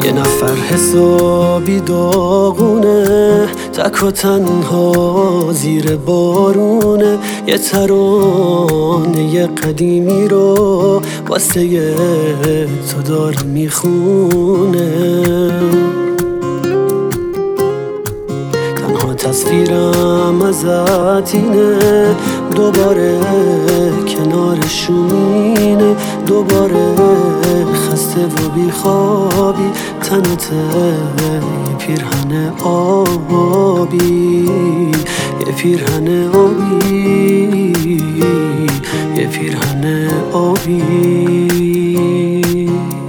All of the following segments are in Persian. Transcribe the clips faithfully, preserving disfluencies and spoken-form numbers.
یه نفر حسابی داغونه، تک و تنها زیر بارونه. یه ترانه قدیمی رو واسه تو داره میخونه. تنها تصویرم ازت اینه، دوباره کنارشونه. دوباره خسته و بیخوابی، تنت یه پیرهن آبی، یه پیرهن آبی، یه پیرهن آبی.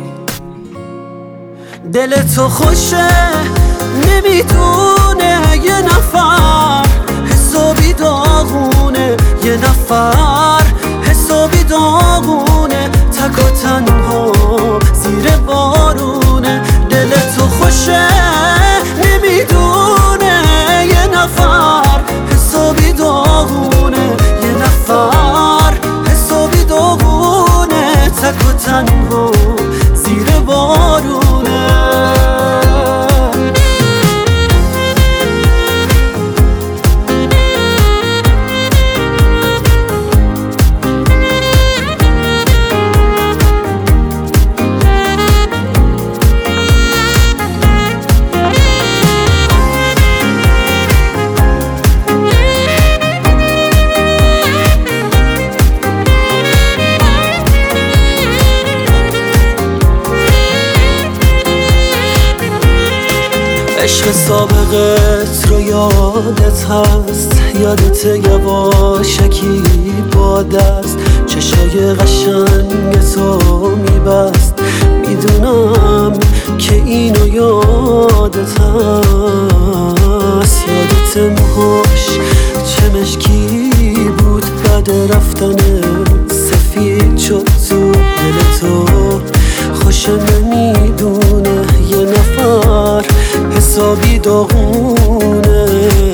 دل تو خوشه نمیدونه، یه نفر حسابی داغونه، یه نفر حسابی داغونه. تک و تنها زیر بارونه. دل تو خوشه نمیدونه، یه نفر حسابی داغونه، یه نفر حسابی داغونه. تک و تنها زیر بارونه. عشق سابقت رو یادت هست، یادت یواشکی با دست چشای قشنگ تو میبست. میدونم که اینو یادت هست، یادت موهاش چه مشکی بود، بعد رفتن سفید شد تو دل تو. خوش نمیدونه یه نفر حسابی داغونه،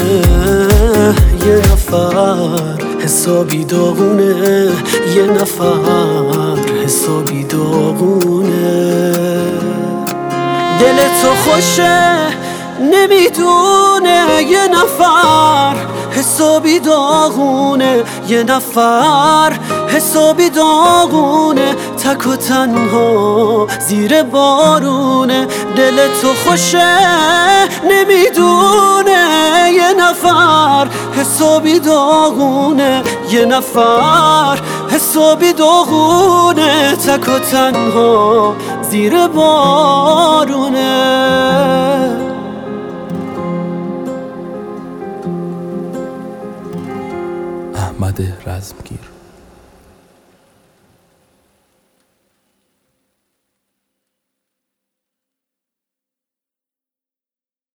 یه نفر حسابی داغونه، یه نفر حسابی داغونه. دل تو خوشه نمیدونه، یه نفر حسابی داغونه، یه نفر حسابی داغونه. تک و تنها زیر بارونه. دل تو خوشه نمیدونه، یه نفر حسابی داغونه، یه نفر حسابی داغونه. تک و تنها زیر بارونه. احمد رزمگیر.